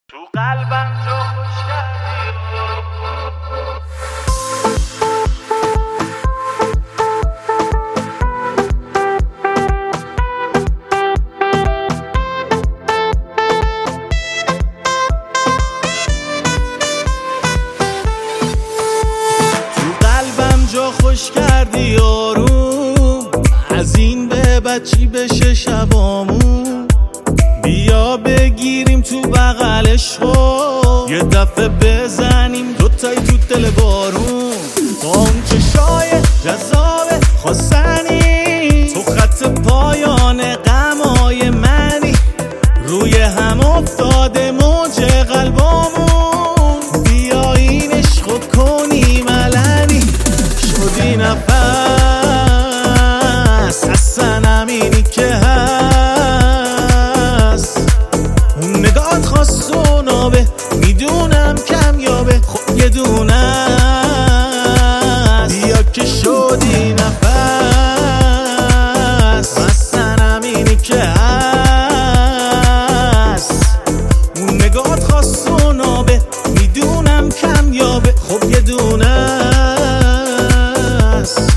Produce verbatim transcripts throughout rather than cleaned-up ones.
تو قلبم جا خوش کردی. تو قلبم جا خوش کردی آروم، از این به بعد چی بشه شبامون. بیا بگیریم تو بغلش خود، یه دفعه بزنیم دوتایی تو دل بارون. با اون چشای جذاب خواستنی، تو خط پایان غمای منی، روی هم افتاده موج قلبامون. بیا این عشقو کنیم علنی، شدی نفس اصلا همینی که هست. اون نگات خواست و نابه، میدونم کمیابه، خب یه دونه است. بیا که شدی نفس اصلا همینی که هست. اون نگات خواست و نابه، میدونم کمیابه، خب یه دونه است.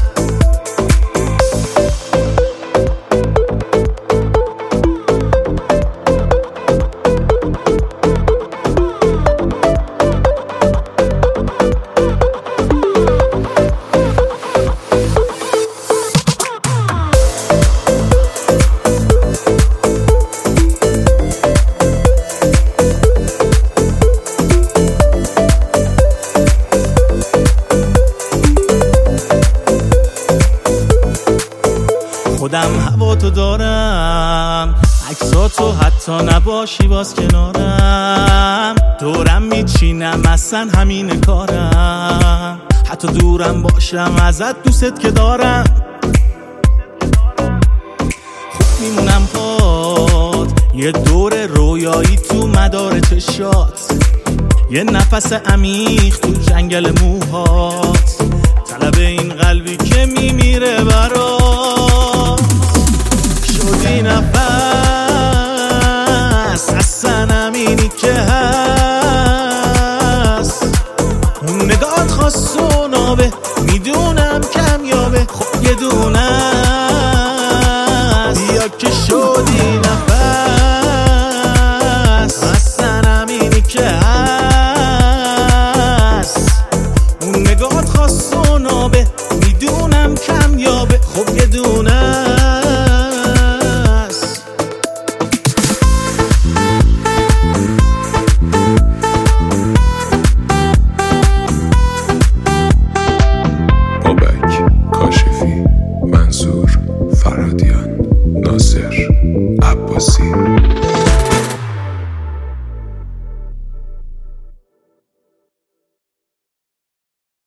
خودم هوا تو دارم، عکساتو حتی نباشی باز کنارم. دورم میچینم اصلا همین کارم، حتی دورم باشم ازت دوست که دارم. خوب میمونم پاد، یه دور رویایی تو مدار چشات، یه نفس عمیق تو جنگل موهات. طلب این قلبی که میمیره برات، شدی نفس اصلا همینی که هست. اون نگات خواست و نابه، میدونم کمیابه، خب یه دونه است. بیا که شدی نفس اصلا همینی که هست. اون نگات خواست و نابه، میدونم کمیابه، خب یه دونه است. بابک کاشفی، منصور فرهادیان.